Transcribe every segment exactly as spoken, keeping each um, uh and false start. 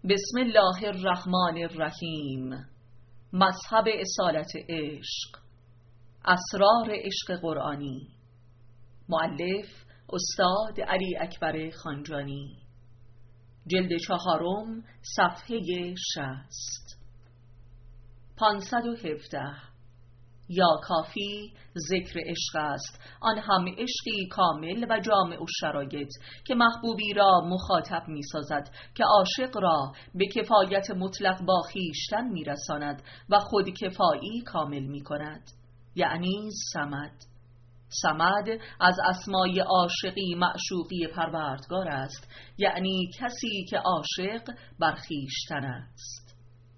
بسم الله الرحمن الرحیم. مذهب اصالت عشق، اسرار عشق قرآنی. مؤلف استاد علی اکبر خانجانی. جلد چهارم، صفحه شصت. پانصد و هفده. یا کافی ذکر عشق است، آن هم عشقی کامل و جامع الشرایط که محبوبی را مخاطب می سازد، که عاشق را به کفایت مطلق با خویشتن می رساند و خود کفایی کامل می کند، یعنی صمد. صمد از اسمای عاشقی معشوقی پروردگار است، یعنی کسی که عاشق بر خویشتن است.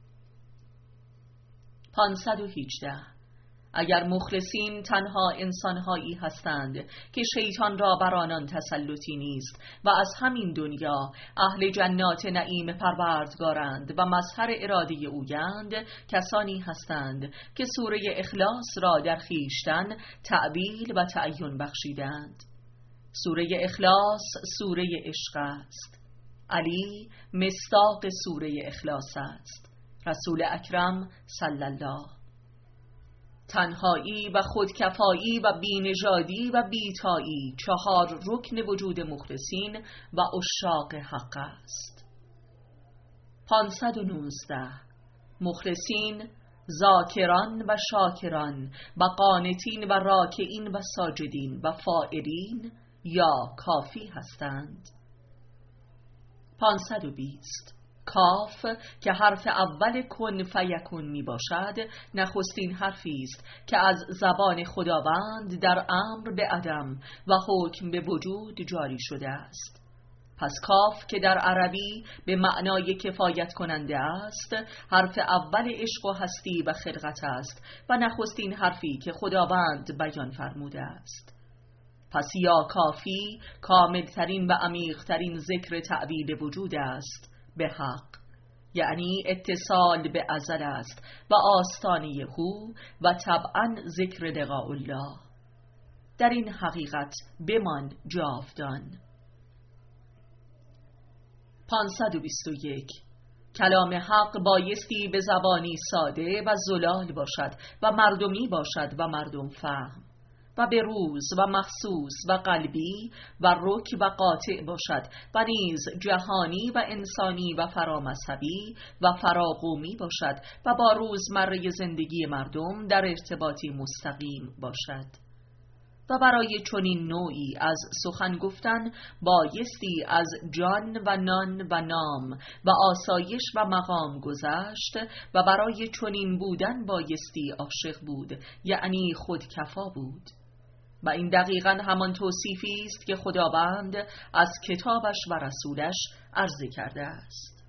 پانصد و هجده. اگر مخلصین تنها انسانهایی هستند که شیطان را بر آنان تسلطی نیست و از همین دنیا اهل جنات نعیم پروردگارند و مظهر اراده اویند، کسانی هستند که سوره اخلاص را در خویشتن تعبیل و تعین بخشیدند. سوره اخلاص سوره عشق است. علی مصداق سوره اخلاص است. رسول اکرم صلی الله. تنهایی و خودکفایی و بینژادی و بیتایی چهار رکن وجود مخلصین و عشاق حق است. پانصد و نوزده. مخلصین ذاکران و شاکران و قانتین و راکعین و ساجدین و فاعلین یا کافی هستند. پانصد و بیست. کاف که حرف اول کن فیکون می باشد، نخستین حرفی است که از زبان خداوند در امر به عدم و حکم به وجود جاری شده است. پس کاف که در عربی به معنای کفایت کننده است، حرف اول عشق و هستی و خلقت است و نخستین حرفی که خداوند بیان فرموده است. پس یا کافی کاملترین و عمیقترین ذکر تعبیل وجود است به حق، یعنی اتصال به ازل است و آستانه هو و طبعا ذکر لقاء الله. در این حقیقت بمان جاودان. پانصد و بیست و یک. کلام حق بایستی به زبانی ساده و زلال باشد و مردمی باشد و مردم فهم، و به روز و مخصوص و قلبی و رک و قاطع باشد، و نیز جهانی و انسانی و فرامذهبی و فراقومی باشد و با روزمره زندگی مردم در ارتباطی مستقیم باشد. و برای چنین نوعی از سخن گفتن بایستی از جان و نان و نام و آسایش و مقام گذشت، و برای چنین بودن بایستی عاشق بود، یعنی خودکفا بود. و این دقیقاً همان توصیفی است که خداوند از کتابش و رسولش عرضه کرده است.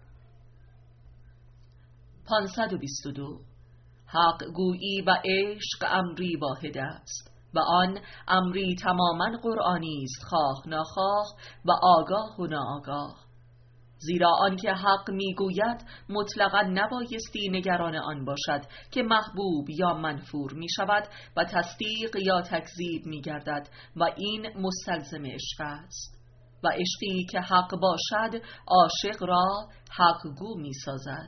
پانصد و بیست و دو. حق گویی و عشق امری واحد است و آن امری تماماً قرآنی است، خواه ناخواه و آگاه و ناآگاه. زیرا آنکه حق میگوید مطلقاً نبایستی نگران آن باشد که محبوب یا منفور می شود و تصدیق یا تکذیب می گردد، و این مستلزم عشق است. و عشقی که حق باشد عاشق را حق گو می سازد.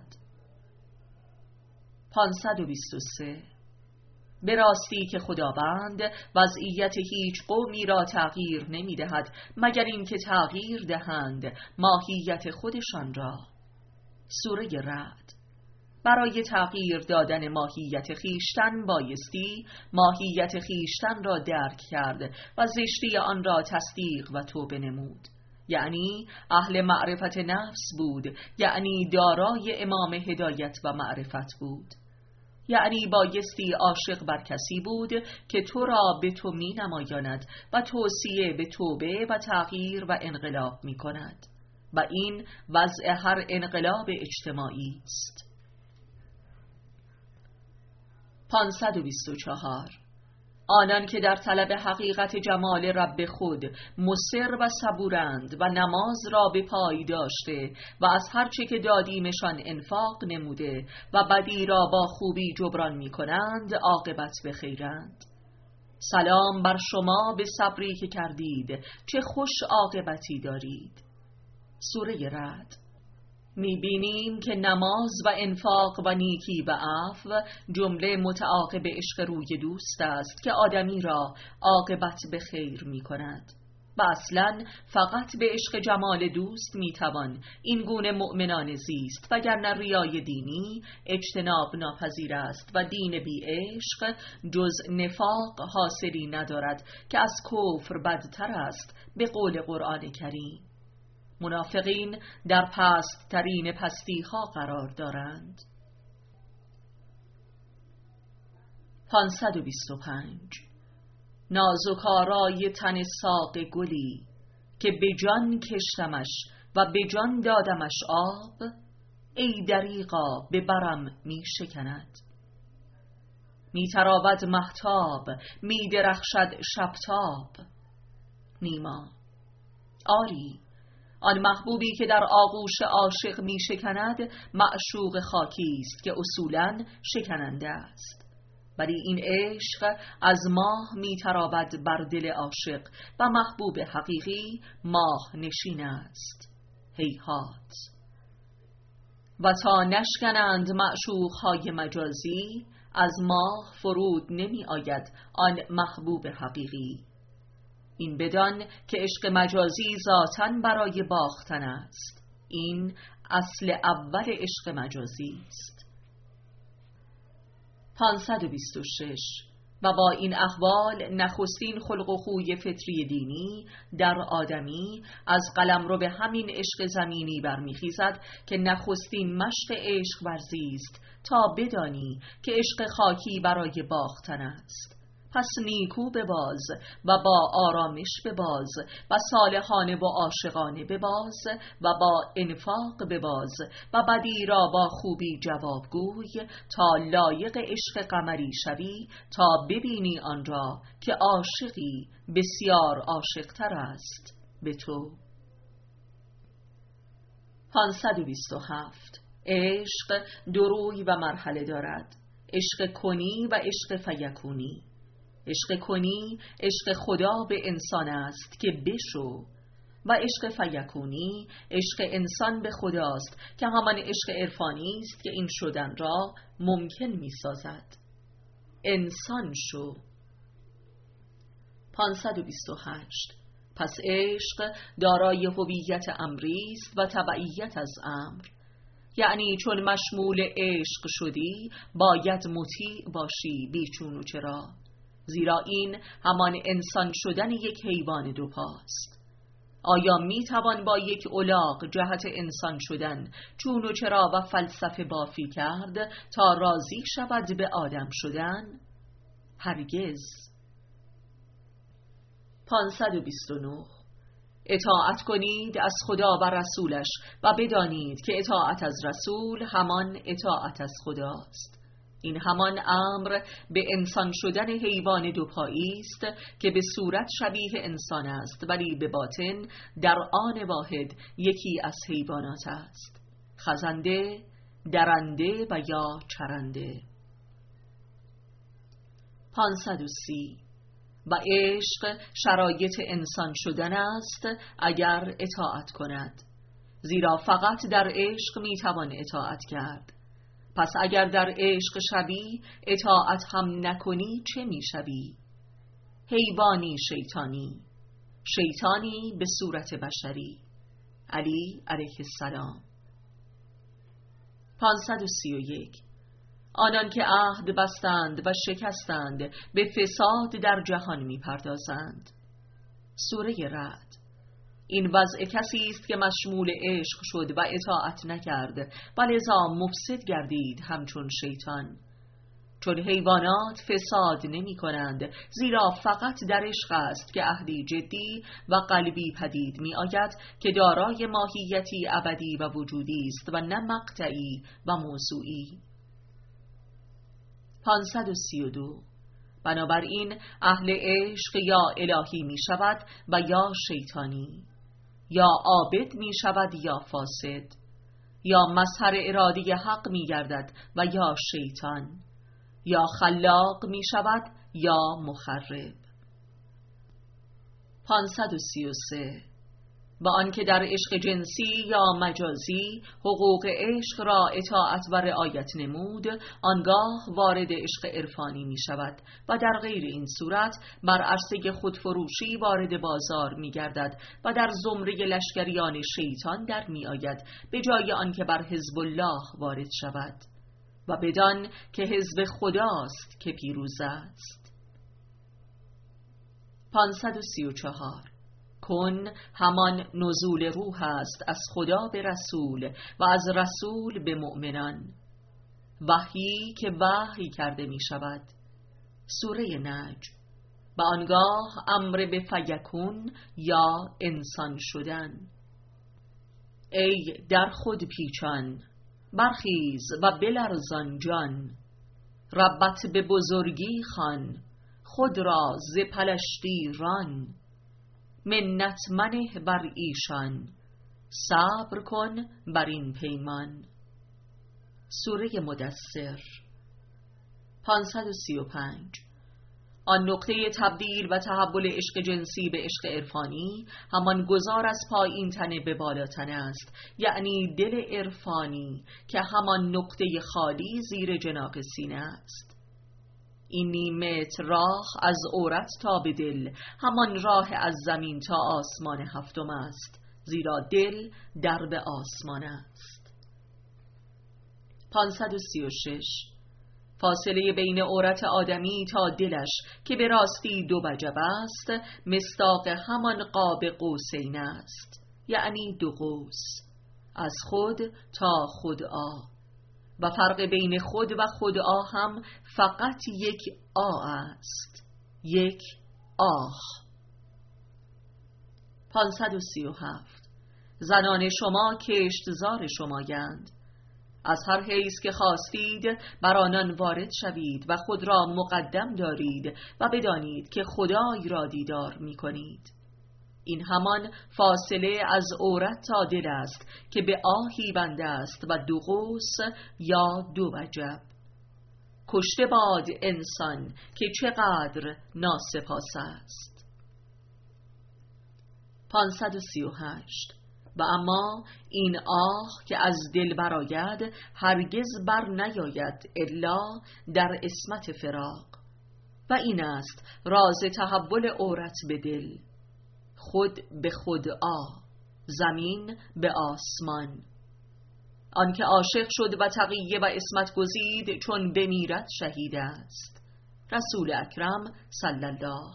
پانصد و بیست و سه. به راستی که خداوند وضعیت هیچ قومی را تغییر نمی دهد مگر اینکه تغییر دهند ماهیت خودشان را. سوره رعد. برای تغییر دادن ماهیت خیشتن بایستی ماهیت خیشتن را درک کرد و زشتی آن را تصدیق و توبه نمود، یعنی اهل معرفت نفس بود، یعنی دارای امام هدایت و معرفت بود، یعنی بایستی عاشق بر کسی بود که تو را به تو می نمایاند و توصیه به توبه و تغییر و انقلاب می کند، و این وضع هر انقلاب اجتماعی است. پانصد و بیست و چهار. آنان که در طلب حقیقت جمال رب خود مصر و صبورند و نماز را به پای داشته و از هر چه که دادیمشان انفاق نموده و بدی را با خوبی جبران می کنند، عاقبت به خیرند. سلام بر شما به صبری که کردید، چه خوش عاقبتی دارید. سوره رعد. می‌بینیم که نماز و انفاق و نیکی و عفو جمله متعاقب عشق روی دوست است که آدمی را عاقبت به خیر می‌کند. و اصلاً فقط به عشق جمال دوست میتوان این گونه مؤمنان زیست، وگرنه ریای دینی اجتناب ناپذیر است و دین بی عشق جز نفاق حاصلی ندارد که از کفر بدتر است به قول قرآن کریم. منافقین در پست ترین پستی ها قرار دارند. پانصد و بیست و پنج. نازکارای تن ساق گلی که به جان کشتمش و به جان دادمش آب، ای دریغا به برم می شکند. می تراود مهتاب، می درخشد شبتاب. نیما: آری، آن محبوبی که در آغوش عاشق می شکند معشوق خاکی است که اصولاً شکننده است، ولی این عشق از ماه می تراود بر دل عاشق و محبوب حقیقی ماه نشین است. هیهات. و تا نشکنند معشوقهای مجازی، از ماه فرود نمی آید آن محبوب حقیقی. این بدان که عشق مجازی ذاتاً برای باختن است. این اصل اول عشق مجازی است. پانصد و بیست و شش. و با این احوال نخستین خلق و خوی فطری دینی در آدمی از قلمرو به همین عشق زمینی برمیخیزد که نخستین مشق عشق ورزی است تا بدانی که عشق خاکی برای باختن است. پس نیکو بباز و با آرامش بباز و صالحانه و عاشقانه بباز و با انفاق بباز و بدی را با خوبی جوابگوی تا لایق عشق قمری شوی، تا ببینی آن را که عاشقی بسیار عاشقتر است به تو. پانصد و بیست و هفت. عشق دو روی و مرحله دارد: عشق کنی و عشق فیکونی. عشق کنی عشق خدا به انسان است که بشو، و عشق فیکونی عشق انسان به خداست که همان عشق عرفانی است که این شدن را ممکن می سازد. انسان شو. پانصد و بیست و هشت. پس عشق دارای هویت امری است و تبعیت از امر، یعنی چون مشمول عشق شدی باید مطیع باشی بیچون و چرا، زیرا این همان انسان شدن یک حیوان دو پاست. آیا می توان با یک الاغ جهت انسان شدن چون و چرا و فلسفه بافی کرد تا راضی شود به آدم شدن؟ هرگز. پانصد و بیست و نه. اطاعت کنید از خدا و رسولش و بدانید که اطاعت از رسول همان اطاعت از خداست. این همان امر به انسان شدن حیوان دوپایی است که به صورت شبیه انسان است ولی به باطن در آن واحد یکی از حیوانات است: خزنده، درنده و یا چرنده. پانصد و سی. و عشق شرایط انسان شدن است اگر اطاعت کند، زیرا فقط در عشق میتوان اطاعت کرد. پس اگر در عشق شوی اطاعت هم نکنی چه میشوی؟ حیوانی شیطانی، شیطانی به صورت بشری. علی علیه السلام. پانصد و سی و یک. آنان که عهد بستند و شکستند به فساد در جهان میپردازند. سوره رعد. این وضع کسی است که مشمول عشق شد و اطاعت نکرد و لذا مفسد گردید همچون شیطان. چون حیوانات فساد نمی کنند، زیرا فقط در عشق است که عهدی جدی و قلبی پدید می آید که دارای ماهیتی ابدی و وجودی است و نه مقطعی و موضوعی. پانصد و سی و دو. بنابراین اهل عشق یا الهی می شود و یا شیطانی، یا عابد می شود یا فاسد، یا مظهر اراده حق می گردد و یا شیطان، یا خلاق می شود یا مخرب. پانصد و سی و سه. و آنکه در عشق جنسی یا مجازی حقوق عشق را اطاعت و رعایت نمود، آنگاه وارد عشق عرفانی می شود و در غیر این صورت بر عرصه خودفروشی وارد بازار می گردد و در زمره لشکریان شیطان در می آید، به جای آنکه بر حزب الله وارد شود و بدان که حزب خداست که پیروز است. پانصد و سی و چهار. کن همان نزول روح است از خدا به رسول و از رسول به مؤمنان، وحی که وحی کرده می شود. سوره نجم. و آنگاه امر به فیکون یا انسان شدن. ای در خود پیچان، برخیز و بلرزان جان، ربت به بزرگی خوان، خود را ز پلشتی ران. منت منه بر ایشان، صبر کن بر این پیمان. سوره مدثر. پانصد و سی و پنج. آن نقطه تبدیل و تحول عشق جنسی به عشق عرفانی همان گذار از پایین تنه به بالا تنه است، یعنی دل عرفانی که همان نقطه خالی زیر جناق سینه است. این نیم متر راه از عورت تا به دل همان راه از زمین تا آسمان هفتم است، زیرا دل درب آسمان است. پانصد و سی و شش. فاصله بین عورت آدمی تا دلش که به راستی دو وجب است، مصداق همان قاب قوسین است، یعنی دو قوس، از خود تا خودآ، و فرق بین خود و خودآ هم فقط یک آ است، یک آه. پانصد و سی و هفت. زنان شما کشتزار شمایند، از هر حیث که خواستید بر آنان وارد شوید و خود را مقدم دارید و بدانید که خدای را دیدار می کنید. این همان فاصله از عورت تا دل است که به آهی بنده است و دو قوس یا دو وجب. کشته باد انسان که چقدر ناسپاس است. پانصد و سی و هشت. و اما این آه که از دل برآید هرگز بر نیاید الا در عصمت فراق، و این است راز تحول عورت به دل، خود به خود آ، زمین به آسمان. آنکه عاشق شد و تقیه و عصمت گزید چون بمیرد شهید است. رسول اکرم صلی الله.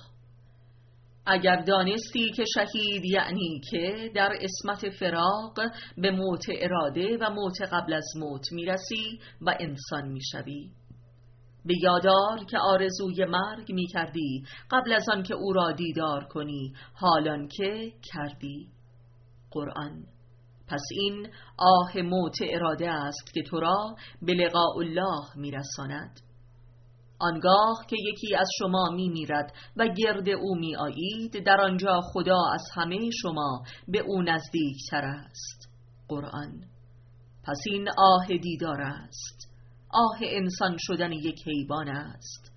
اگر دانستی که شهید یعنی که در عصمت فراق به موت اراده و موت قبل از موت میرسی و انسان میشوی. به یادار که آرزوی مرگ میکردی قبل از آن که او را دیدار کنی، حالان که کردی. قرآن. پس این آه موت اراده است که تو را به لقاء الله میرساند. آنگاه که یکی از شما می میرد و گرد او می آیید، در آنجا خدا از همه شما به او نزدیک تر است. قرآن. پس این آه دیدار است، آه انسان شدن یک حیوان است.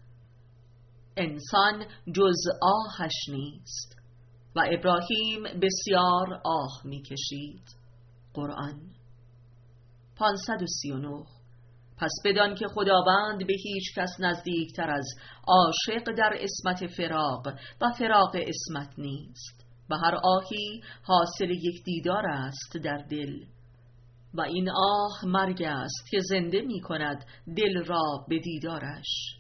انسان جز آهش نیست و ابراهیم بسیار آه می کشید. قرآن. پانصد و سی و نه. پس بدان که خداوند به هیچ کس نزدیکتر از عاشق در عصمت فراق و فراق عصمت نیست، و هر آهی حاصل یک دیدار است در دل، و این آه مرگ است که زنده می کند دل را به دیدارش.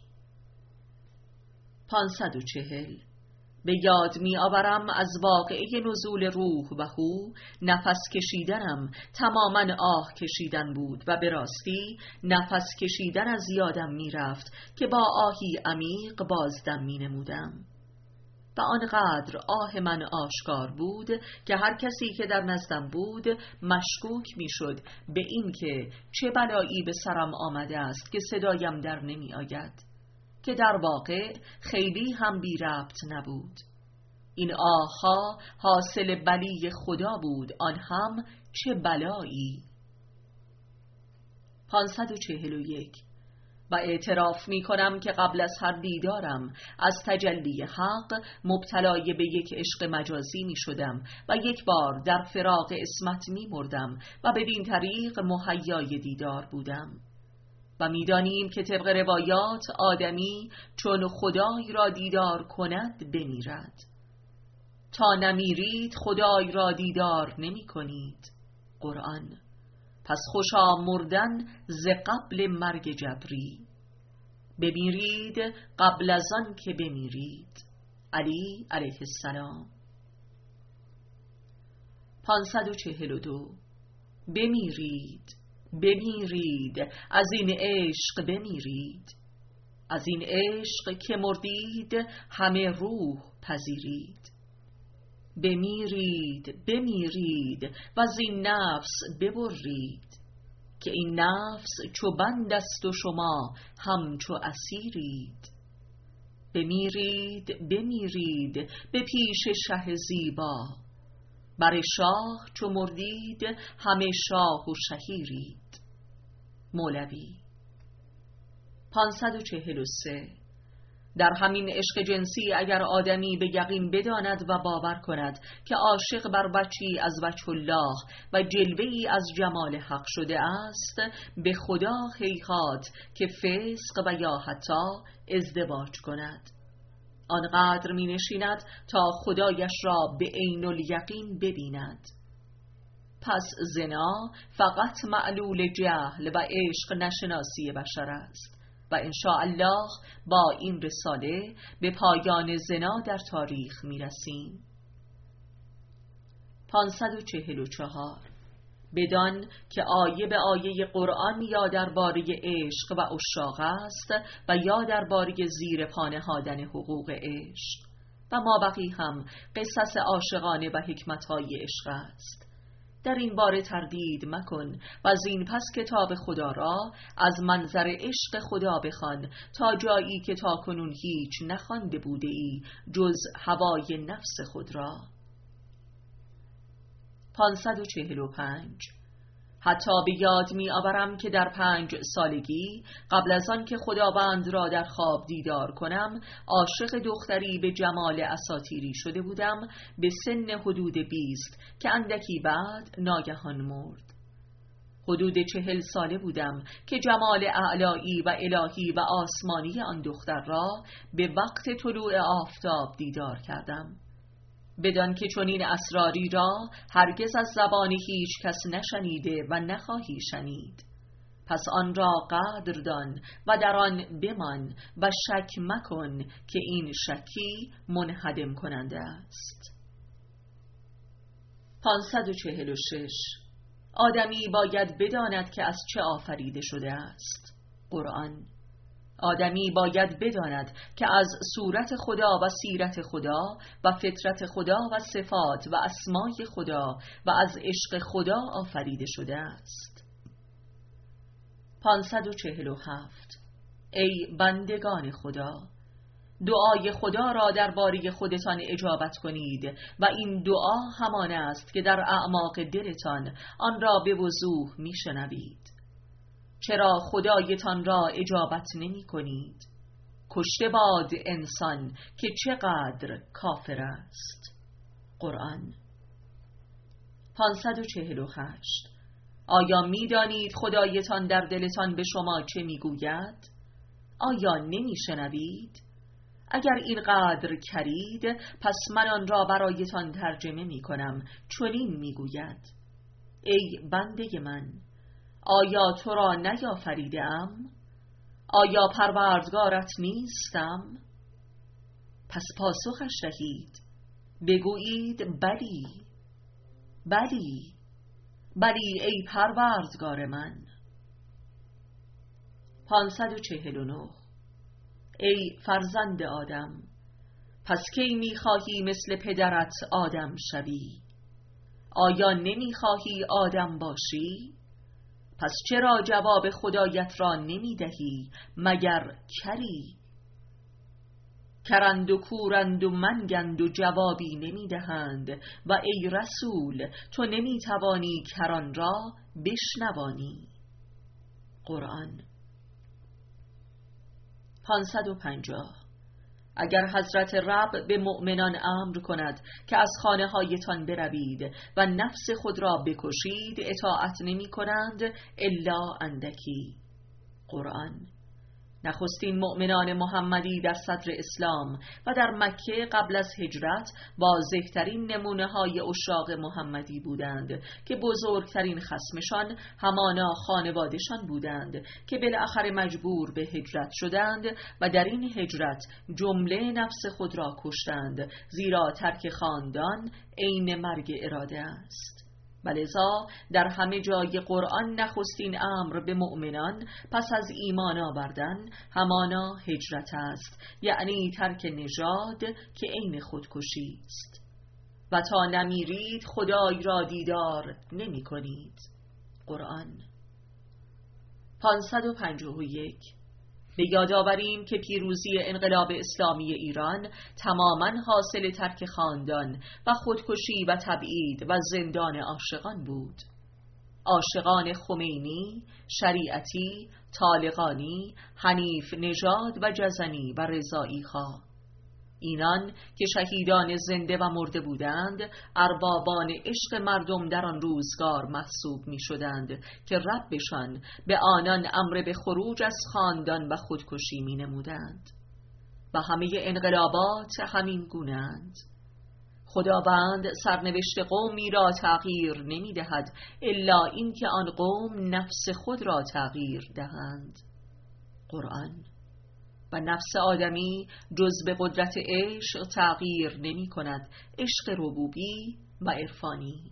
پانصد و چهل. به یاد می آورم از واقعه نزول روح و هو، نفس کشیدنم تماما آه کشیدن بود و به راستی نفس کشیدن از یادم می رفت که با آهی عمیق بازدم می نمودم. و آنقدر آه من آشکار بود که هر کسی که در نزدم بود مشکوک می شد به این که چه بلایی به سرم آمده است که صدایم در نمی آید، که در واقع خیلی هم بی ربط نبود. این آها حاصل بلی خدا بود، آن هم چه بلایی. پانصد و چهل و یک. و اعتراف می کنم که قبل از هر دیدارم از تجلی حق مبتلای به یک عشق مجازی می شدم و یک بار در فراق عصمت می مردم و بدین طریق مهیای دیدار بودم. و می دانیم که طبق روایات آدمی چون خدای را دیدار کند بمیرد. تا نمیرید خدای را دیدار نمی کنید. قرآن. پس خوشا مردن ز قبل مرگ جبری، بمیرید قبل از آن که بمیرید. علی علیه السلام. پانصد و چهل و دو. بمیرید، بمیرید، از این عشق بمیرید، از این عشق که مردید همه روح پذیرید. بمیرید، بمیرید و از این نفس ببرید، که این نفس چو بند است و شما همچو اسیرید. بمیرید، بمیرید به پیش شه زیبا، بر شاه چو مردید همه شاه و شهیرید. مولوی. پانصد و چهل و سه. در همین عشق جنسی اگر آدمی به یقین بداند و باور کند که عاشق بر وجهی از وجه الله و جلوه‌ای از جمال حق شده است، به خدا هیهات که فسق و یا حتی ازدواج کند. آنقدر می نشیند تا خدایش را به عین الیقین ببیند. پس زنا فقط معلول جهل و عشق نشناسی بشر است و ان شاء الله با این رساله به پایان زنا در تاریخ می رسیم. پانصد و چهل و چهار. بدان که آیه به آیه قرآن یا درباره عشق و عشاق است و یا درباره زیر پا نهادن حقوق عشق و مابقی هم قصص عاشقانه و حکمت‌های عشق است. در این باره تردید مکن و از این پس کتاب خدا را از منظر عشق خدا بخوان تا جایی که تاکنون هیچ نخوانده بوده ای جز هوای نفس خود را. پانصد و چهل و پنج. حتی به یاد می آورم که در پنج سالگی قبل از آن که خداوند را در خواب دیدار کنم عاشق دختری به جمال اساطیری شده بودم به سن حدود بیست که اندکی بعد ناگهان مرد. حدود چهل ساله بودم که جمال اعلایی و الهی و آسمانی آن دختر را به وقت طلوع آفتاب دیدار کردم، بدان که چنین اسراری را هرگز از زبان هیچ کس نشنیده و نخواهی شنید. پس آن را قدر دان و در آن بمان و شک مکن که این شکی منهدم کننده است. پانصد و چهل و شش. آدمی باید بداند که از چه آفریده شده است. قرآن. آدمی باید بداند که از صورت خدا و سیرت خدا و فطرت خدا و صفات و اسمای خدا و از عشق خدا آفریده شده است. پانصد و چهل و هفت. ای بندگان خدا، دعای خدا را درباره خودتان اجابت کنید و این دعا همان است که در اعماق دلتان آن را به وضوح میشنوید. چرا خدایتان را اجابت نمی کنید؟ کشته باد انسان که چقدر کافر است. قرآن. پانصد و چهل و هشت. آیا می دانید خدایتان در دلتان به شما چه می گوید؟ آیا نمی شنوید؟ اگر اینقدر کرید پس من آن را برایتان ترجمه می کنم. چنین می گوید: ای بنده من، آیا تو را نیافریده‌ام؟ آیا پروردگارت نیستم؟ پس پاسخش دهید، بگویید بلی، بلی، بلی ای پروردگار من. پانصد و چهل و نه. ای فرزند آدم، پس کی می‌خواهی مثل پدرت آدم شوی؟ آیا نمی‌خواهی آدم باشی؟ پس چرا جواب خدایت را نمی دهی مگر کری؟ کرند و کورند و منگند و جوابی نمی دهند و ای رسول تو نمی توانی کران را بشنوانی. قرآن. پانصد و پنجاه. اگر حضرت رب به مؤمنان امر کند که از خانه هایتان بروید و نفس خود را بکشید، اطاعت نمی کنند الا اندکی. قرآن. نخستین مؤمنان محمدی در صدر اسلام و در مکه قبل از هجرت واضح‌ترین نمونه های عشاق محمدی بودند که بزرگترین خصمشان همانا خانوادشان بودند که بالاخره مجبور به هجرت شدند و در این هجرت جمله نفس خود را کشتند، زیرا ترک خاندان عین مرگ اراده است. ولذا در همه جای قرآن نخستین امر به مؤمنان پس از ایمان آوردن همانا هجرت است، یعنی ترک نژاد که عین خودکشی است. و تا نمیرید خدای را دیدار نمی کنید. قرآن. پانصد و پنجاه و یک. به یاد آوریم که پیروزی انقلاب اسلامی ایران تماماً حاصل ترک خاندان و خودکشی و تبعید و زندان عاشقان بود. عاشقان خمینی، شریعتی، طالقانی، حنیف نژاد و جزنی و رضایی خواه. اینان که شهیدان زنده و مرده بودند، اربابان عشق مردم در آن روزگار محسوب می شدند که ربشان به آنان امر به خروج از خاندان و خودکشی می نمودند. و همه انقلابات همین گونه‌اند. خداوند سرنوشت قومی را تغییر نمی دهد الا اینکه آن قوم نفس خود را تغییر دهند. قرآن. و نفس آدمی جز به قدرت عشق تغییر نمی کند، عشق ربوبی و عرفانی.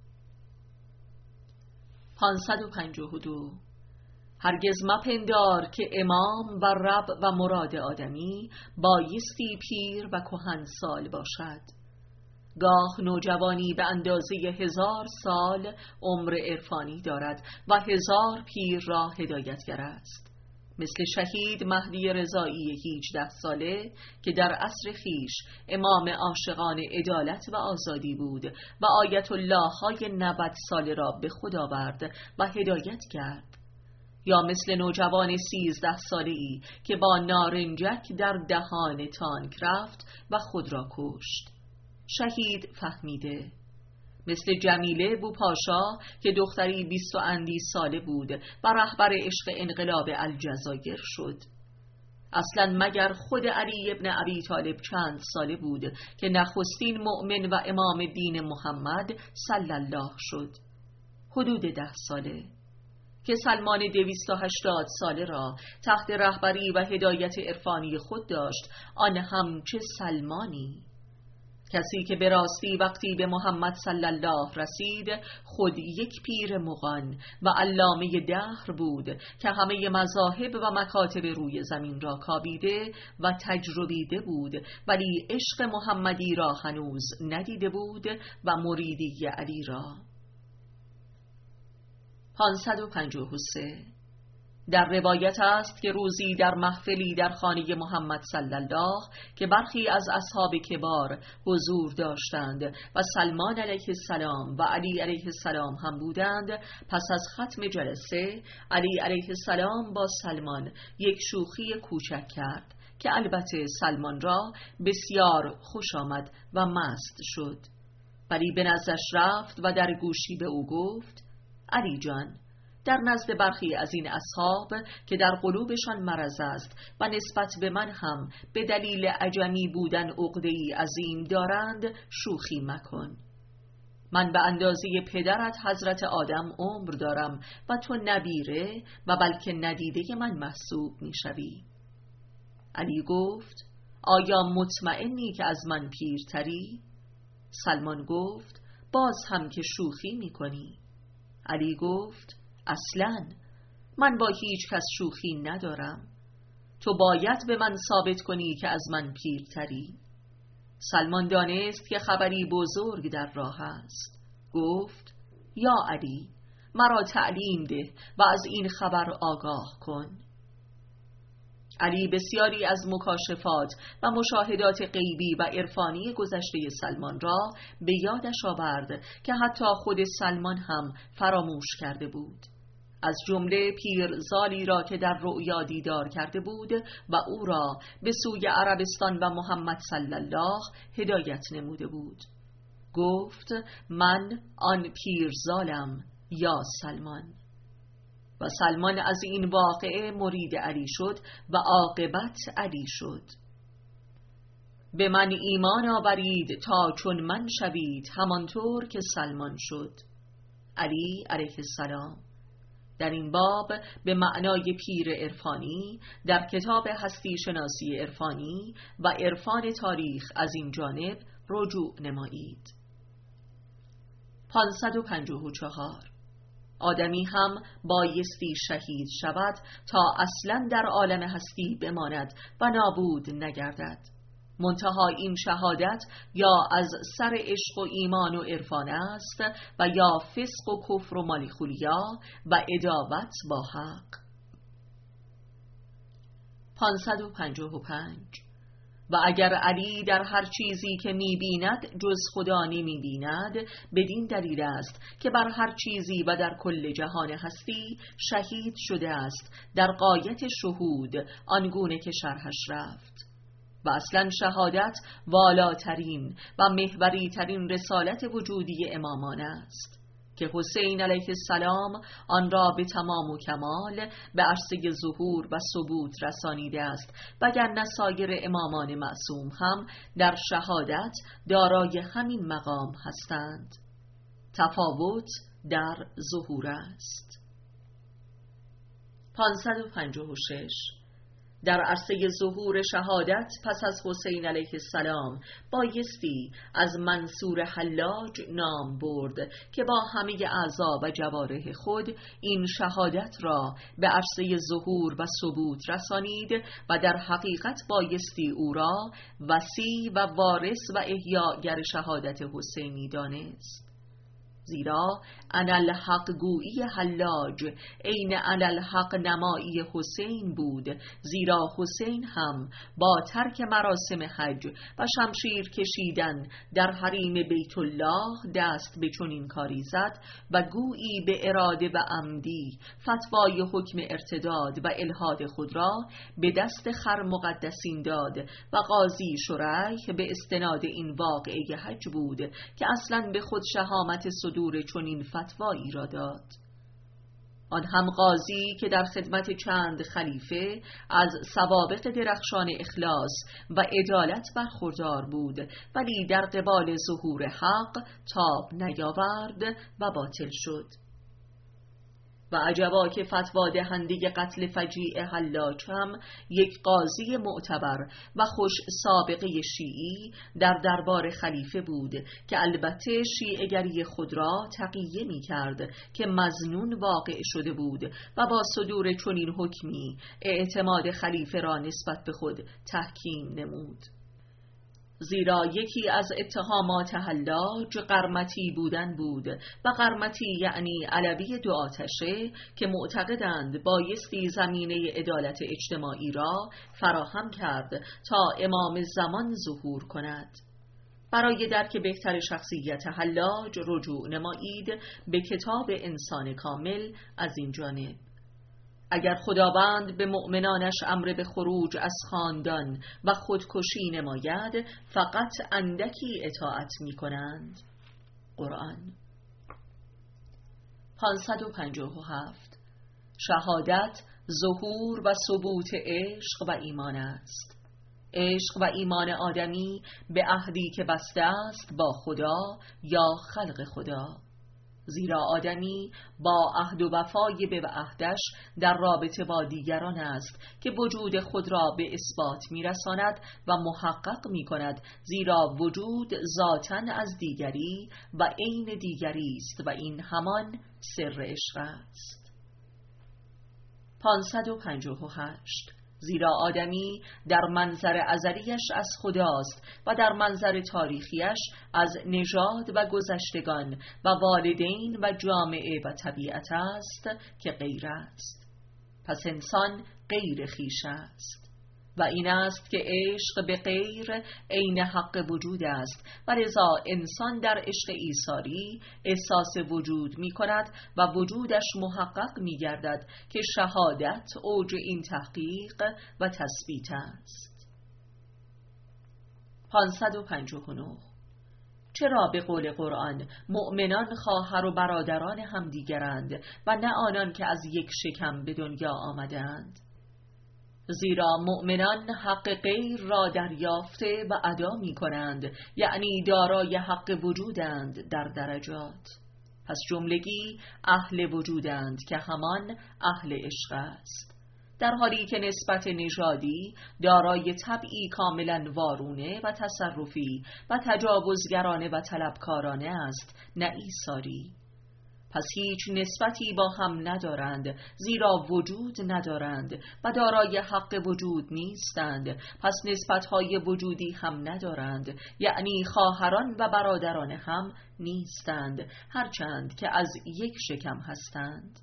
پانصد و پنجاه و دو. هرگز مپندار که امام و رب و مراد آدمی بایستی پیر و کهنسال باشد. گاه نوجوانی به اندازه هزار سال عمر عرفانی دارد و هزار پیر را هدایتگر است، مثل شهید مهدی رضایی هجده ساله که در عصر خیش امام عاشقان عدالت و آزادی بود و آیت الله های نود ساله را به خود آورد و هدایت کرد، یا مثل نوجوان سیزده ساله‌ای که با نارنجک در دهان تانک رفت و خود را کشت. شهید فهمیده. مثل جمیله بوپاشا که دختری بیست و اندی ساله بود و رهبر عشق انقلاب الجزایر شد. اصلا مگر خود علی ابن ابی طالب چند ساله بود که نخستین مؤمن و امام دین محمد صلی الله شد؟ حدود ده ساله. که سلمان دویست و هشتاد ساله را تحت رهبری و هدایت عرفانی خود داشت، آن هم چه سلمانی! کسی که به راستی وقتی به محمد صلی الله رسید خود یک پیر مغان و علامه دهر بود که همه مذاهب و مکاتب روی زمین را کابیده و تجربیده بود، ولی عشق محمدی را هنوز ندیده بود و مریدی علی را. پانصد و پنجاه و سه. در روایت است که روزی در محفلی در خانه محمد صلی الله که برخی از اصحاب کبار حضور داشتند و سلمان علیه السلام و علی علیه السلام هم بودند، پس از ختم جلسه علی علیه السلام با سلمان یک شوخی کوچک کرد که البته سلمان را بسیار خوش آمد و مست شد، ولی به نزدش رفت و در گوشی به او گفت: علی جان، در نزد برخی از این اصحاب که در قلوبشان مرض است و نسبت به من هم به دلیل عجمی بودن عقده‌ای عظیم دارند شوخی مکن. من به اندازه پدرت حضرت آدم عمر دارم و تو نبیره و بلکه ندیده من محسوب میشوی. علی گفت: آیا مطمئنی که از من پیرتری؟ سلمان گفت: باز هم که شوخی میکنی. علی گفت: اصلاً من با هیچ کس شوخی ندارم، تو باید به من ثابت کنی که از من پیرتری. سلمان دانست که خبری بزرگ در راه است. گفت: یا علی، مرا تعلیم ده و از این خبر آگاه کن. علی بسیاری از مکاشفات و مشاهدات غیبی و عرفانی گذشته سلمان را به یادش آورد که حتی خود سلمان هم فراموش کرده بود. از جمله پیرزالی را که در رؤیا دیدار کرده بود و او را به سوی عربستان و محمد صلی الله هدایت نموده بود. گفت: من آن پیرزالم یا سلمان. و سلمان از این واقعه مرید علی شد و عاقبت علی شد. به من ایمان آورید تا چون من شوید همانطور که سلمان شد. علی علیه السلام. در این باب به معنای پیر عرفانی در کتاب هستی شناسی عرفانی و عرفان تاریخ از این جانب رجوع نمایید. پانصد و پنجاه و چهار. آدمی هم بایستی شهید شود تا اصلا در عالم هستی بماند و نابود نگردد. منتها این شهادت یا از سر عشق و ایمان و عرفان است و یا فسق و کفر و مالیخولیا و عداوت با حق. پانصد و پنجاه و پنج. و اگر علی در هر چیزی که می‌بیند جز خدا نمی‌بیند، بدین دلیل است که بر هر چیزی و در کل جهان هستی شهید شده است در غایت شهود، آنگونه که شرحش رفت. و اصلا شهادت والاترین و محوری ترین رسالت وجودی امامان است که حسین علیه السلام آن را به تمام و کمال به عرصه ظهور و ثبوت رسانیده است، وگرنه سایر امامان معصوم هم در شهادت دارای همین مقام هستند. تفاوت در ظهور است. پانصد و پنجاه و شش. در عرصه ظهور شهادت پس از حسین علیه السلام بایستی از منصور حلاج نام برد که با همه اعضا و جوارح خود این شهادت را به عرصه ظهور و ثبوت رسانید و در حقیقت بایستی او را وصی و وارث و احیاگر شهادت حسینی دانست. زیرا انالحق گویی حلاج عین انالحق نمایی حسین بود، زیرا حسین هم با ترک مراسم حج و شمشیر کشیدن در حریم بیت الله دست به چنین کاری زد و گویی به اراده و عمدی فتوای حکم ارتداد و الحاد خود را به دست خر مقدسین داد و قاضی شریح به استناد این واقعه حج بود که اصلا به خود شهامت صدور چنین فتوایی را داد. آن هم قاضی که در خدمت چند خلیفه از سوابق درخشان اخلاص و عدالت برخوردار بود، ولی در قبال ظهور حق تاب نیاورد و باطل شد. و عجبا که فتوا دهنده قتل فجیع حلاج هم یک قاضی معتبر و خوش سابقه شیعی در دربار خلیفه بود که البته شیعه‌گری خود را تقیه می کرد که مظنون واقع شده بود و با صدور چنین حکمی اعتماد خلیفه را نسبت به خود تحکیم نمود. زیرا یکی از اتهامات حلاج قرمطی بودن بود و قرمطی یعنی علوی دو آتشه که معتقدند بایستی زمینه عدالت اجتماعی را فراهم کرد تا امام زمان ظهور کند. برای درک بهتر شخصیت حلاج رجوع نمایید به کتاب انسان کامل از این جانب. اگر خداوند به مؤمنانش امر به خروج از خاندان و خودکشی نماید فقط اندکی اطاعت می کنند. قرآن. پانصد و پنجاه و هفت. شهادت ظهور و ثبوت عشق و ایمان است. عشق و ایمان آدمی به عهدی که بسته است با خدا یا خلق خدا، زیرا آدمی با عهد و وفای به عهدش در رابطه با دیگران است که وجود خود را به اثبات می‌رساند و محقق می‌کند، زیرا وجود ذاتاً از دیگری و عین دیگری است و این همان سر عشق است. پانصد و پنجاه و هشت. زیرا آدمی در منظر ازلیش از خداست و در منظر تاریخیش از نژاد و گذشتگان و والدین و جامعه و طبیعت است که غیر است. پس انسان غیر خویش است. و این است که عشق به غیر عین حق وجود است و لذا انسان در عشق ایثاری احساس وجود می کند و وجودش محقق می گردد که شهادت اوج این تحقیق و تثبیت است. پانصد و پنجاه و نه. چرا به قول قرآن مؤمنان خواهر و برادران همدیگرند و نه آنان که از یک شکم به دنیا آمدند؟ زیرا مؤمنان حق غیر را دریافته و ادا می کنند، یعنی دارای حق وجودند در درجات. پس جملگی اهل وجودند که همان اهل عشق است، در حالی که نسبت نژادی دارای طبعی کاملا وارونه و تصرفی و تجاوزگرانه و طلبکارانه است، نه ایثاری. پس هیچ نسبتی با هم ندارند، زیرا وجود ندارند و دارای حق وجود نیستند. پس نسبتهای وجودی هم ندارند، یعنی خواهران و برادران هم نیستند، هرچند که از یک شکم هستند.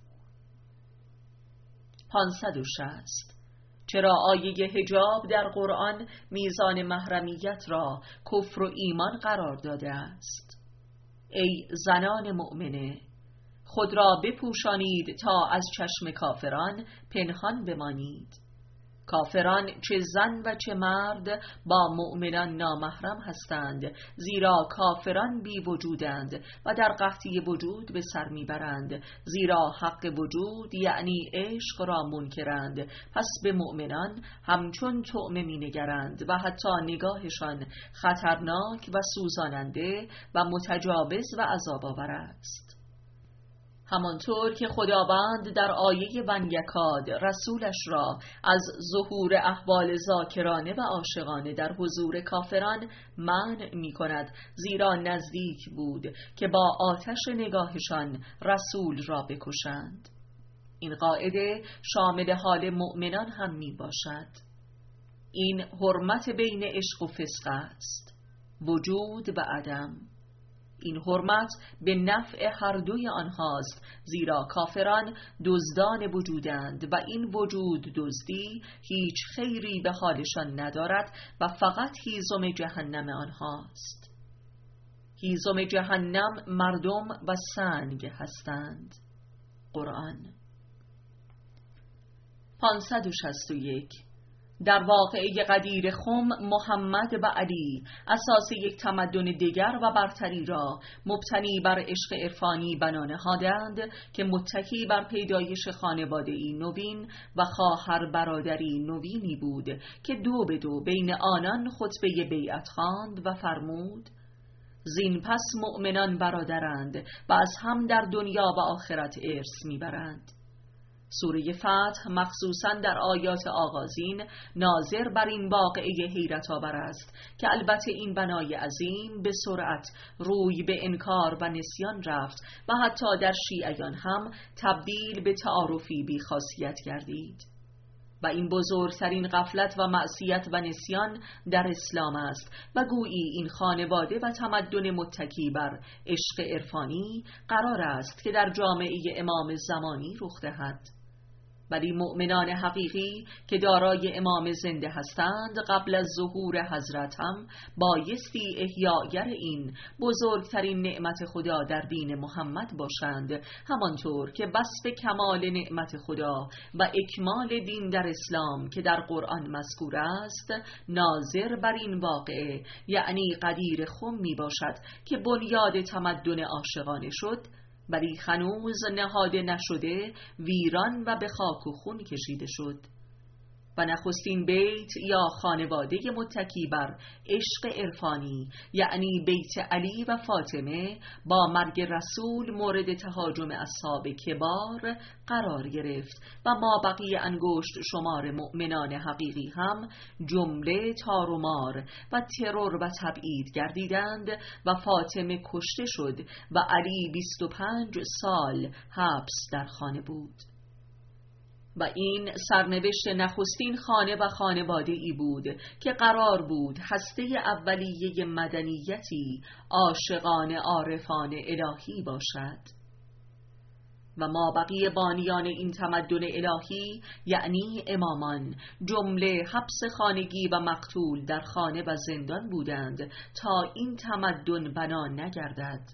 پانصد و شصت. چرا آیه حجاب در قرآن میزان محرمیت را کفر و ایمان قرار داده است؟ ای زنان مؤمنه، خود را بپوشانید تا از چشم کافران پنهان بمانید. کافران چه زن و چه مرد با مؤمنان نامحرم هستند، زیرا کافران بی وجودند و در قحطی وجود به سر میبرند، زیرا حق وجود یعنی عشق را منکرند. پس به مؤمنان همچون طعمه مینگرند و حتی نگاهشان خطرناک و سوزاننده و متجاوز و عذاب آور است. همانطور که خداوند در آیه ونگکاد رسولش را از ظهور احوال ذاکرانه و عاشقانه در حضور کافران منع می کند، زیرا نزدیک بود که با آتش نگاهشان رسول را بکشند. این قاعده شامل حال مؤمنان هم می باشد. این حرمت بین عشق و فسق است، وجود و عدم. این حرمت به نفع هر دوی آنهاست، زیرا کافران دزدان وجودند و این وجود دزدی هیچ خیری به حالشان ندارد و فقط هیزم جهنم آنهاست. هیزم جهنم مردم و سنگ هستند. قرآن. پانصد و شصت و یک. در واقعه قدیر خم، محمد و علی اساس یک تمدن دیگر و برتری را مبتنی بر عشق عرفانی بنا نهادند که متکی بر پیدایش خانواده‌ای نوین و خواهر برادری نوینی بود که دو به دو بین آنان خطبه بیعت خواند و فرمود: زین پس مؤمنان برادرند و از هم در دنیا و آخرت ارث میبرند. سوره فتح مخصوصاً در آیات آغازین ناظر بر این واقعه حیرت آور است که البته این بنای عظیم به سرعت روی به انکار و نسیان رفت و حتی در شیعیان هم تبدیل به تعارفی بی خاصیت گردید. و این بزرگترین غفلت و معصیت و نسیان در اسلام است و گویی این خانواده و تمدن متکی بر عشق عرفانی قرار است که در جامعه امام زمانی رخ دهد. ولی مؤمنان حقیقی که دارای امام زنده هستند قبل از ظهور حضرت هم بایستی احیاگر این بزرگترین نعمت خدا در دین محمد باشند، همانطور که وصف کمال نعمت خدا و اکمال دین در اسلام که در قرآن مذکور است ناظر بر این واقعه، یعنی قدیر خم می باشد که بنیاد تمدن عاشقانه شد ولی هنوز نهاده نشده، ویران و به خاک و خون کشیده شد. و نخستین بیت یا خانواده متکی بر عشق عرفانی یعنی بیت علی و فاطمه با مرگ رسول مورد تهاجم اصحاب کبار قرار گرفت و ما بقیه انگشت شمار مؤمنان حقیقی هم جمله تار و مار و ترور و تبعید گردیدند و فاطمه کشته شد و علی بیست و پنج سال حبس در خانه بود. و این سرنوشت نخستین خانه و خانواده ای بود که قرار بود هسته اولیه مدنیتی عاشقان عارفان الهی باشد. و مابقی بانیان این تمدن الهی یعنی امامان جمله حبس خانگی و مقتول در خانه و زندان بودند تا این تمدن بنا نگردد،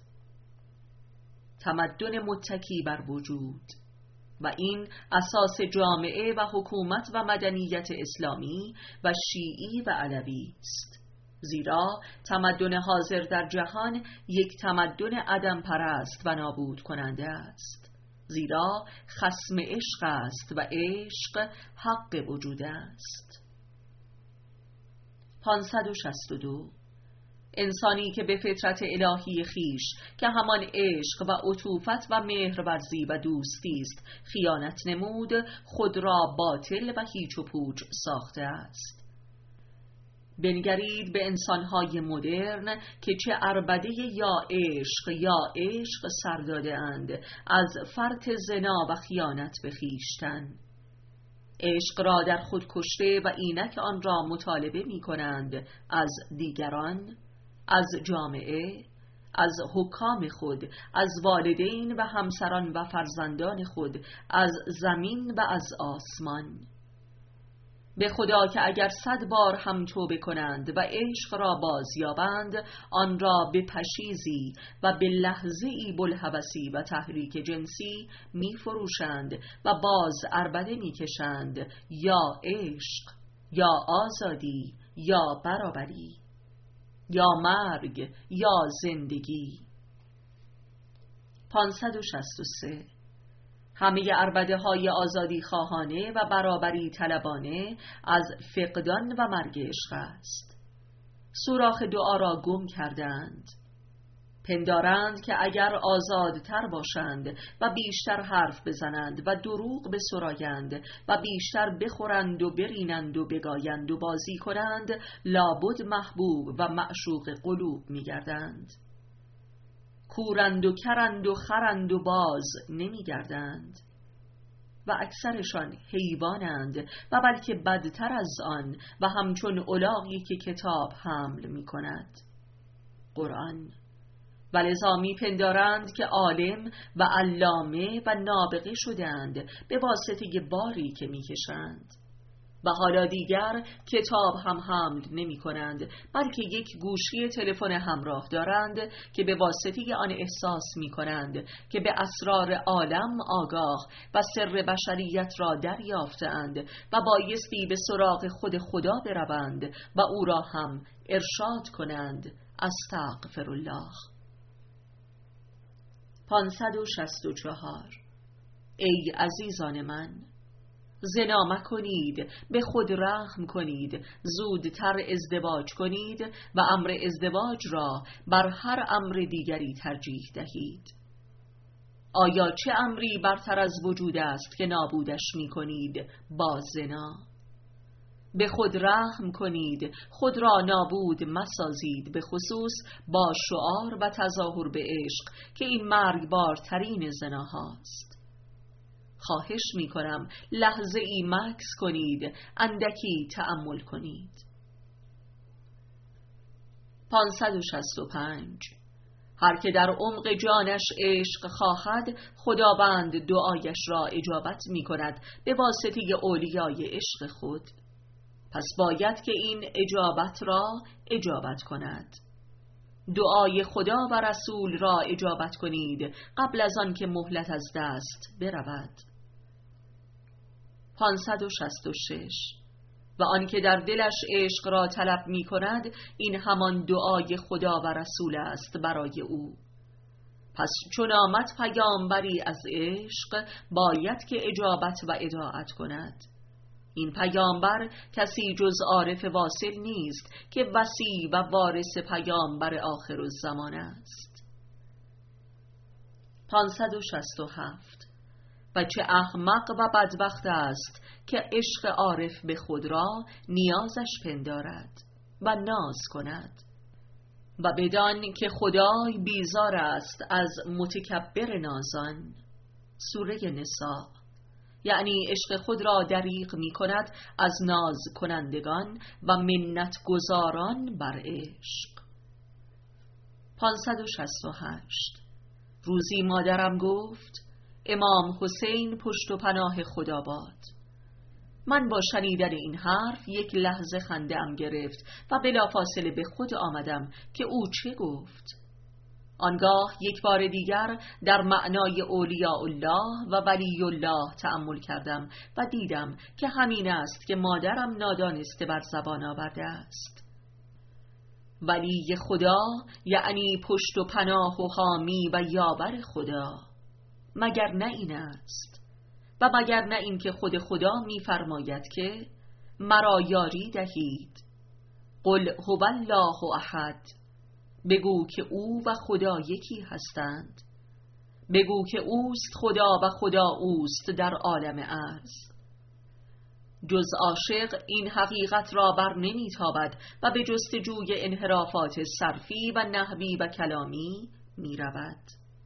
تمدن متکی بر وجود، و این اساس جامعه و حکومت و مدنیت اسلامی و شیعی و علوی است. زیرا تمدن حاضر در جهان یک تمدن عدم پرست و نابود کننده است، زیرا خصم عشق است و عشق حق وجود است. پانصد و شصت و دو. انسانی که به فطرت الهی خیش که همان عشق و عطوفت و مهرورزی و دوستی است خیانت نمود، خود را باطل و هیچ و پوچ ساخته است. بنگرید به انسانهای مدرن که چه عربده یا عشق یا عشق سر داده اند از فرط زنا و خیانت به خویشتن. عشق را در خود کشته و اینک آن را مطالبه می کنند از دیگران، از جامعه، از حکام خود، از والدین و همسران و فرزندان خود، از زمین و از آسمان. به خدا که اگر صد بار هم توبه کنند و عشق را بازیابند، آن را به پشیزی و به لحظه‌ای بلهوسی و تحریک جنسی می فروشند و باز عربده می کشند، یا عشق، یا آزادی، یا برابری، یا مرگ، یا زندگی. پانصد و شصت و سه. همه عربده های آزادی خواهانه و برابری طلبانه از فقدان و مرگ عشق است. سوراخ دعا را گم کردند. پندارند که اگر آزادتر باشند و بیشتر حرف بزنند و دروغ بسرایند و بیشتر بخورند و برینند و بگایند و بازی کنند، لابد محبوب و معشوق قلوب می‌گردند. کورند و کرند و خرند و باز نمی‌گردند و اکثرشان حیوانند و بلکه بدتر از آن و همچون الاغی که کتاب حمل می‌کند، قرآن. ولذا می‌پندارند که عالم و علامه و نابغه شدند به واسطه باری که می‌کشند، و حالا دیگر کتاب هم حمل نمی کنند، بلکه یک گوشی تلفن همراه دارند که به واسطه آن احساس می کنند که به اسرار عالم آگاه و سر بشریت را دریافتند و بایستی به سراغ خود خدا بروند و او را هم ارشاد کنند. استغفرالله. پانصد و شصت و چهار. ای عزیزان من، زنا مکنید، به خود رحم کنید، زودتر ازدواج کنید و امر ازدواج را بر هر امر دیگری ترجیح دهید. آیا چه امری برتر از وجود است که نابودش می کنید با زنا؟ به خود رحم کنید، خود را نابود مسازید، به خصوص با شعار و تظاهر به عشق که این مرگبارترین زناهاست. خواهش می کنم لحظه ای مکث کنید، اندکی تأمل کنید. پانصد و شصت و پنج. هر که در عمق جانش عشق خواهد، خداوند دعایش را اجابت می کند به واسطه اولیای عشق خود. پس باید که این اجابت را اجابت کند. دعای خدا و رسول را اجابت کنید قبل از آن که مهلت از دست برود. پانصد و شصت و شش. و آن که در دلش عشق را طلب می کند، این همان دعای خدا و رسول است برای او. پس چون آمد پیامبری از عشق، باید که اجابت و اطاعت کند. این پیامبر کسی جز عارف واصل نیست که وصی و وارث پیامبر آخر الزمان است. پانصد و شصت و هفت. و چه احمق و بدبخت است که عشق عارف به خود را نیازش پندارد و ناز کند، و بدان که خدای بیزار است از متکبر نازان. سوره نساء. یعنی عشق خود را دریغ می کند از ناز کنندگان و منت گزاران بر عشق. پانصد و شصت و هشت. روزی مادرم گفت: امام حسین پشت و پناه خدا باد. من با شنیدن این حرف یک لحظه خنده‌ام گرفت و بلافاصله به خود آمدم که او چه گفت. آنگاه یک بار دیگر در معنای اولیاء الله و ولی الله تأمل کردم و دیدم که همین است که مادرم نادانسته بر زبان آورده است. ولی خدا یعنی پشت و پناه و حامی و یاور خدا. مگر نه این است؟ و مگر نه این که خود خدا می‌فرماید که مرا یاری دهید؟ قل هو الله احد. بگو که او و خدا یکی هستند. بگو که اوست خدا و خدا اوست در عالم ارض. جز عاشق این حقیقت را بر نمی‌تابد و به جستجوی انحرافات صرفی و نحوی و کلامی می‌رود.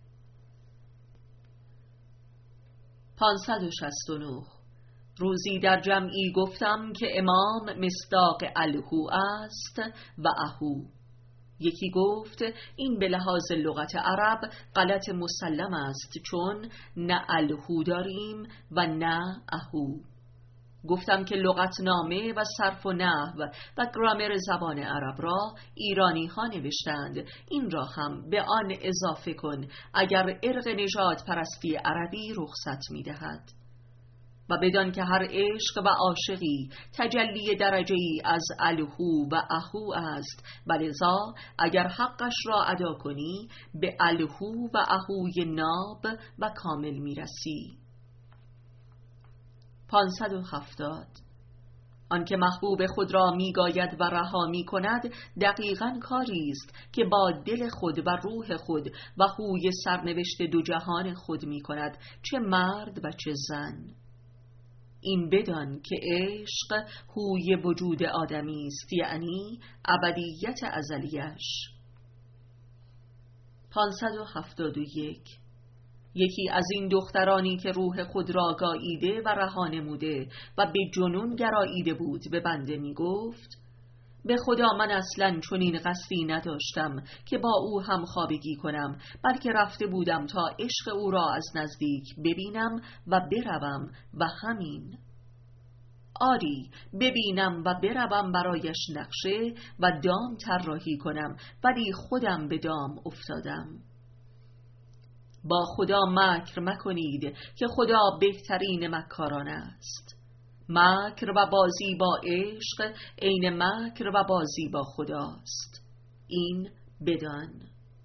پانصد و شصت و نه. روزی در جمعی گفتم که امام مصداق الهو است و اهو. یکی گفت این به لحاظ لغت عرب غلط مسلم است، چون نه الهو داریم و نه اهو. گفتم که لغتنامه و صرف و نحو و گرامر زبان عرب را ایرانی ها نوشتند. این را هم به آن اضافه کن اگر ارق نژاد پرستی عربی رخصت می دهد. و بدان که هر عشق و عاشقی تجلی درجه‌ای از الهو و اهو است، ولذا اگر حقش را ادا کنی به الهو و اهوی ناب و کامل می رسی. پانصد و هفتاد. آنکه محبوب خود را میگاید و رها می کند دقیقاً کاری است که با دل خود و روح خود و هوی سرنوشت دو جهان خود می کند، چه مرد و چه زن. این بدان که عشق هوی وجود آدمی است، یعنی ابدیت ازلیش. پانصد و هفتاد و یک. یکی از این دخترانی که روح خود را گاییده و رها نموده و به جنون گراییده بود به بنده می گفت به خدا من اصلاً چنین قصدی نداشتم که با او هم خوابگی کنم، بلکه رفته بودم تا عشق او را از نزدیک ببینم و بروم و همین. آری ببینم و بروم برایش نقشه و دام طراحی کنم، ولی خودم به دام افتادم. با خدا مکر مکنید که خدا بهترین مکاران است. مکر و بازی با عشق عین مکر و بازی با خداست. این بدان.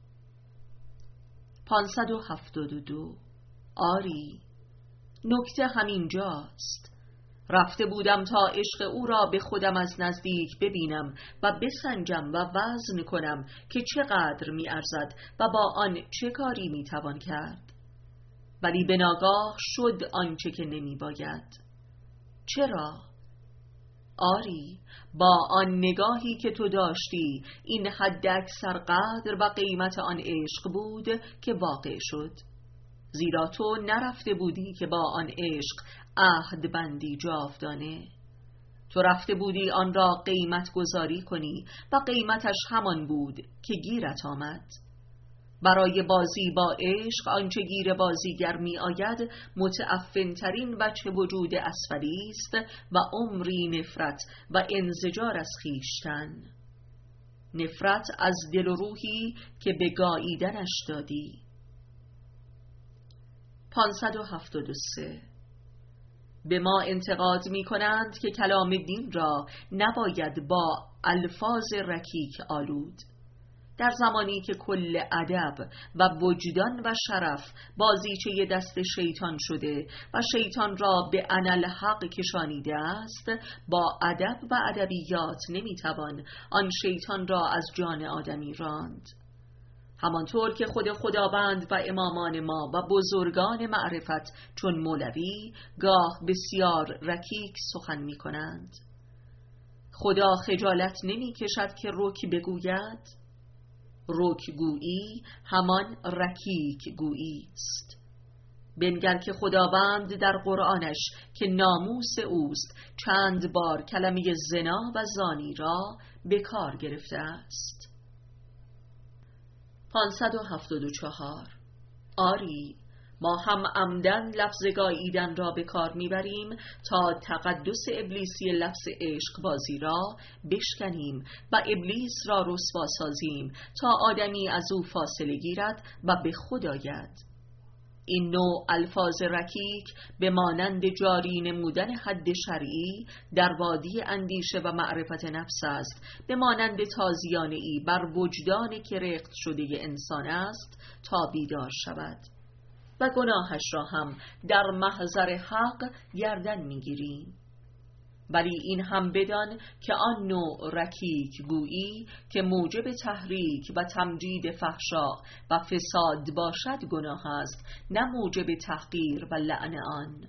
پانصد و هفتاد و دو. آری نکته همین جاست. رفته بودم تا عشق او را به خودم از نزدیک ببینم و بسنجم و وزن کنم که چقدر می ارزد و با آن چه کاری می توان کرد. ولی به ناگاه شد آنچه که نمی باید. چرا؟ آری با آن نگاهی که تو داشتی این حد اکثر قدر و قیمت آن عشق بود که واقع شد. زیرا تو نرفته بودی که با آن عشق عهد بندی جاودانه. تو رفته بودی آن را قیمت گذاری کنی و قیمتش همان بود که گیرت آمد. برای بازی با عشق آنچه گیر بازیگر می آید متعفن ترین وجه وجود اسفلی است و عمری نفرت و انزجار از خویشتن. نفرت از دل و روحی که به گاییدنش دادی. پانصد و هفتاد و سه. به ما انتقاد می کنند که کلام دین را نباید با الفاظ رکیک آلود. در زمانی که کل ادب و وجدان و شرف بازیچه دست شیطان شده و شیطان را به انالحق کشانیده است، با ادب و ادبیات نمیتوان آن شیطان را از جان آدمی راند. همانطور که خود خداوند و امامان ما و بزرگان معرفت چون مولوی گاه بسیار رکیک سخن می کنند. خدا خجالت نمی کشد که رک بگوید؟ رک گویی همان رکیک گویی است. بنگر که خداوند در قرآنش که ناموس اوست چند بار کلمه زنا و زانی را به کار گرفته است. پانصد و هفتاد و چهار. آری ما هم عمدن لفظ گاییدن را به کار میبریم تا تقدس ابلیسی لفظ عشق بازی را بشکنیم و ابلیس را رسوا سازیم تا آدمی از او فاصله گیرد و به خود آید. این نوع الفاظ رکیک به مانند جاری نمودن حد شرعی در وادی اندیشه و معرفت نفس است، به مانند تازیانه‌ای بر وجدان که رقت شده انسان است تا بیدار شود و گناهش را هم در محضر حق گردن میگیریم. ولی این هم بدان که آن نوع رکیک گویی که موجب تحریک و تمجید فحشا و فساد باشد گناه است، نه موجب تحقیر و لعن آن.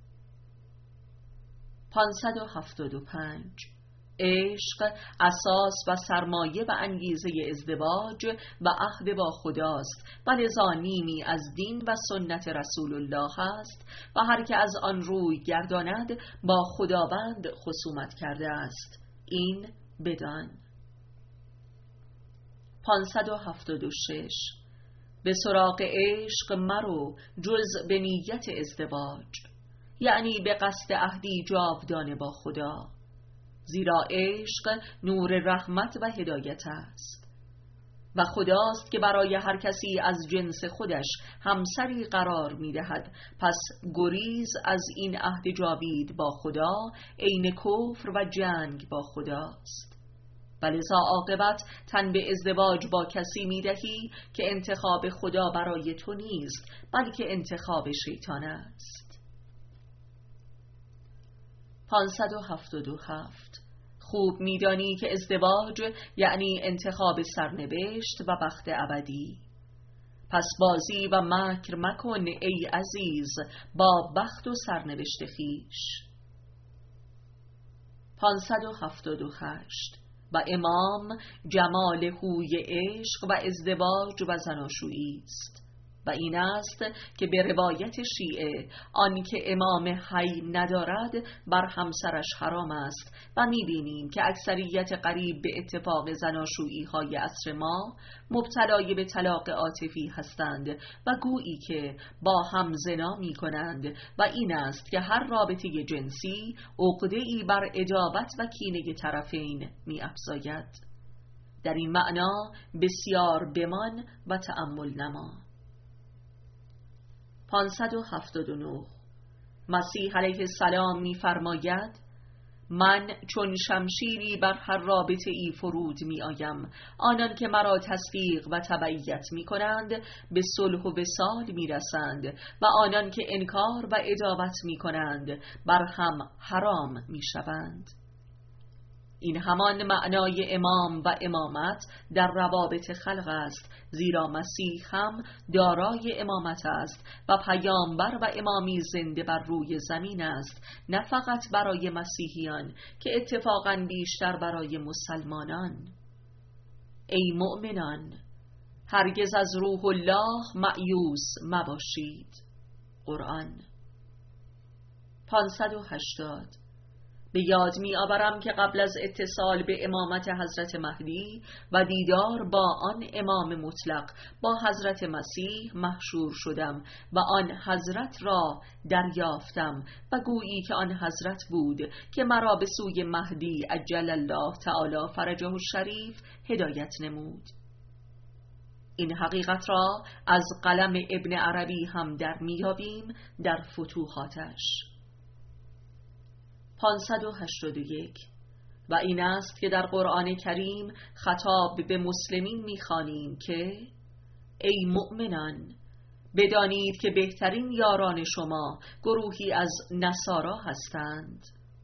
پانصد و هفتاد و پنج. عشق اساس و سرمایه و انگیزه ازدواج و عهد با خداست و لذا نیمی از دین و سنت رسول الله است و هر که از آن روی گرداند با خداوند خصومت کرده است. این بدان. پانصد و هفتاد و شش. به سراغ عشق مرو جز به نیت ازدواج، یعنی به قصد عهدی جاودانه با خدا، زیرا عشق نور رحمت و هدایت است و خداست که برای هر کسی از جنس خودش همسری قرار می دهد. پس گریز از این عهد جاوید با خدا عین کفر و جنگ با خداست. ولذا عاقبت تن به ازدواج با کسی می دهی که انتخاب خدا برای تو نیست، بلکه انتخاب شیطان است. پانصد و هفتاد و هفت. خوب میدانی که ازدواج یعنی انتخاب سرنوشت و بخت ابدی. پس بازی و مکر مکن ای عزیز با بخت و سرنوشت خویش. پانصد و هفتاد و هشت. و امام جمال هوی عشق و ازدواج و زناشویی است و این است که به روایت شیعه آن که امام حی ندارد بر همسرش حرام است و می‌بینیم که اکثریت قریب به اتفاق زناشویی های عصر ما مبتلای به طلاق عاطفی هستند و گویی که با هم زنا می‌کنند و این است که هر رابطه جنسی عقده‌ای بر عداوت و کینه طرفین می‌افزاید. در این معنا بسیار بمان و تأمل نما. پانصد و هفتاد و نه. مسیح علیه السلام می فرماید من چون شمشیری بر هر رابطه ای فرود می آیم، آنان که مرا تصدیق و تبعیت می کنند به صلح و وصال می رسند و آنان که انکار و عداوت می کنند بر هم حرام می شوند. این همان معنای امام و امامت در روابط خلق است، زیرا مسیح هم دارای امامت است و پیامبر و امامی زنده بر روی زمین است، نه فقط برای مسیحیان که اتفاقاً بیشتر برای مسلمانان. ای مؤمنان، هرگز از روح الله مأیوس مباشید. قرآن. پانصد و هشتاد. به یاد می آورم که قبل از اتصال به امامت حضرت مهدی و دیدار با آن امام مطلق با حضرت مسیح محشور شدم و آن حضرت را دریافتم و گویی که آن حضرت بود که مرا به سوی مهدی عجل الله تعالی فرجه الشریف هدایت نمود. این حقیقت را از قلم ابن عربی هم در میابیم در فتوحاتش. پانصد و هشتاد و یک. و این است که در قرآن کریم خطاب به مسلمین می‌خوانیم که ای مؤمنان، بدانید که بهترین یاران شما گروهی از نصارا هستند.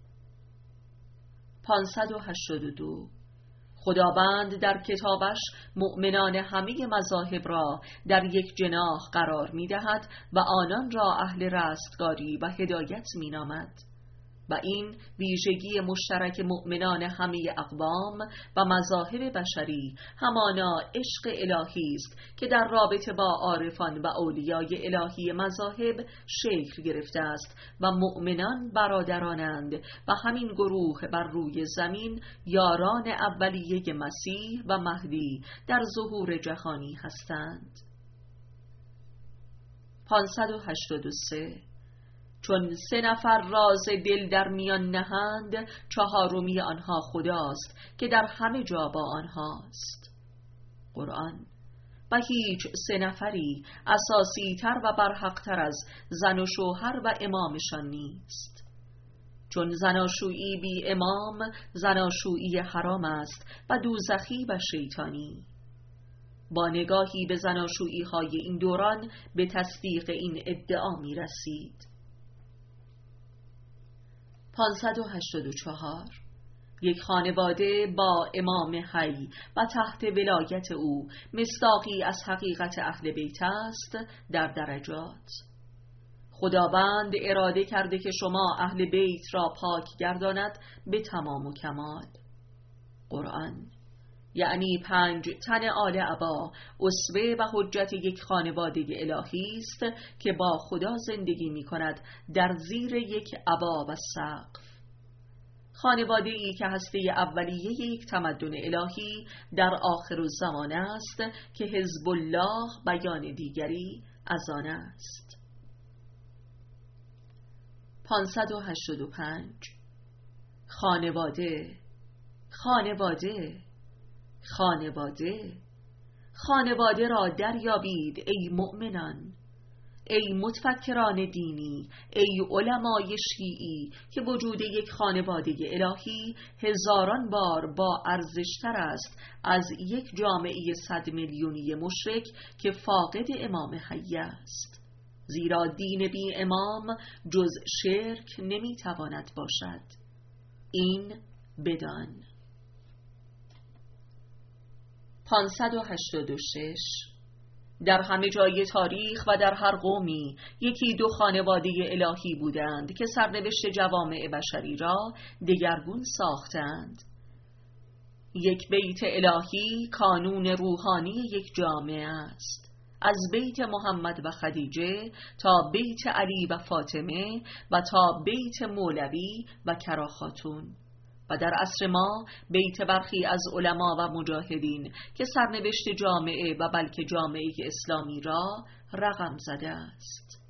پانصد و هشتاد و دو. خداوند در کتابش مؤمنان همه مذاهب را در یک جناح قرار می‌دهد و آنان را اهل رستگاری و هدایت می‌نامد و این ویژگی مشترک مؤمنان همه اقوام و مذاهب بشری همانا عشق الهی است که در رابطه با عارفان و اولیای الهی مذاهب شکل گرفته است و مؤمنان برادرانند و همین گروه بر روی زمین یاران اولیه مسیح و مهدی در ظهور جهانی هستند. پانصد و هشتاد و سه. چون سه نفر راز دل در میان نهند، چهارمی آنها خداست که در همه جا با آنهاست. قرآن. و هیچ سه نفری اساسی تر و برحق تر از زن و شوهر و امامشان نیست. چون زناشویی بی امام زناشویی حرام است و دوزخی و شیطانی. با نگاهی به زناشویی های این دوران به تصدیق این ادعا می رسید. پانصد و هشتاد و چهار. یک خانواده با امام حی و تحت ولایت او مصداقی از حقیقت اهل بیت است در درجات. خداوند اراده کرده که شما اهل بیت را پاک گرداند به تمام و کمال. قرآن. یعنی پنج تن آل عبا اسوه و حجت یک خانواده الهی است که با خدا زندگی می کند در زیر یک عبا و سقف. خانواده ای که هسته اولیه یک تمدن الهی در آخر الزمان است که حزب الله بیان دیگری از آن است. پانصد و هشتاد و پنج. خانواده خانواده خانواده خانواده را دریابید ای مؤمنان، ای متفکران دینی، ای علمای شیعی که وجود یک خانواده الهی هزاران بار با ارزشتر است از یک جامعه صد میلیونی مشرک که فاقد امام حی است. زیرا دین بی امام جز شرک نمیتواند باشد. این بدان. پانصد و هشتاد و شش. در همه جای تاریخ و در هر قومی یکی دو خانواده الهی بودند که سرنوشت جوامع بشری را دگرگون ساختند. یک بیت الهی کانون روحانی یک جامعه است. از بیت محمد و خدیجه تا بیت علی و فاطمه و تا بیت مولوی و کراخاتون، و در عصر ما بیت برخی از علما و مجاهدین که سرنوشت جامعه و بلکه جامعه اسلامی را رقم زده است.